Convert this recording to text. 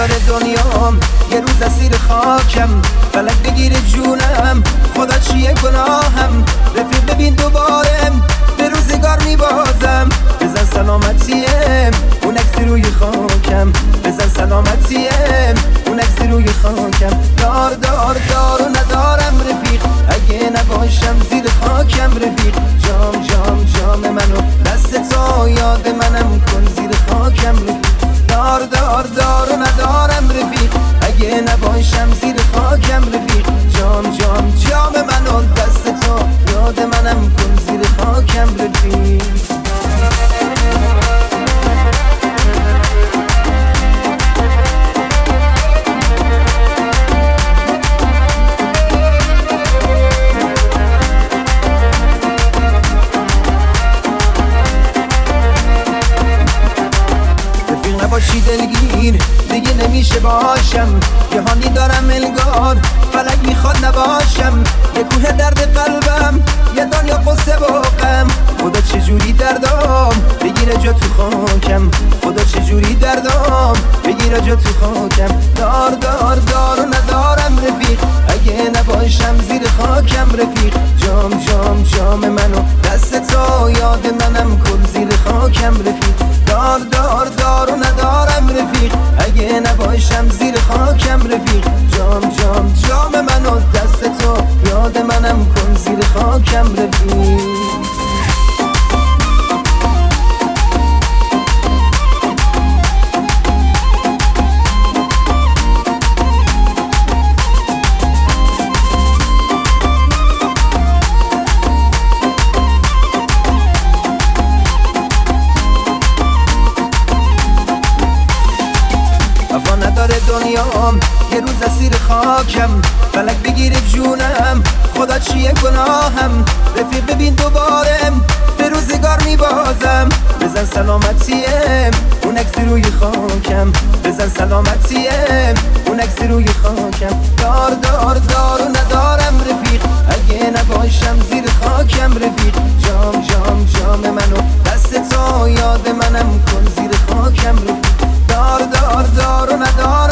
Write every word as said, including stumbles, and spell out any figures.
نداره دنیام یه روز اسیر خاکم، فلک بگیره جونم خدا چیه گناهم. رفیق ببین دوباره به روزگار میبازم، بزن سلامتیم اون عکس روی خاکم، بزن سلامتیم اون عکس روی خاکم. دار دار دار و ندارم رفیق، اگه نباشم زیر خاکم رفیق. جام جام جام منو دست تو یاد منم کن زیر خاکم رفیق. دار دار دار و ندارم رفیق، اگه نباشم زیر خاکم رفیق. جام جام جام منو دست تو یاد منم کن زیر خاکم رفیق. نباشی دلگیر دیگه نمیشه باشم، جهانی دارم انگار فلک میخواد نباشم. یه کوه درد قلبم یه دنیا قصه و غم، خدا چجوری دردام بگیره جا تو خاکم. خدا چجوری دردام بگیره جا تو خاکم. دار دار دار و ندارم رفیق، اگه نباشم زیر خاکم رفیق. جام جام جام منو دست تو یاد منم کن زیر خاکم رفیق. دار دار دار و ندارم رفیق، اگه نباشم زیر خاکم رفیق. جام جام جام منو دست تو یاد منم کن زیر خاکم رفیق. دنیام یه روز اسیر خاکم، فلک بگیره جونم خدا چیه گناهم. رفیق ببین دوباره به روزگار میبازم، بزن سلامتیم اون عکس روی خاکم، بزن سلامتیم اون عکس روی خاکم. دار دار دار و ندارم رفیق، اگه نباشم زیر خاکم رفیق. جام جام جام منو دست تو یاد منم کن زیر خاکم رفیق. دار دار دار و ندارم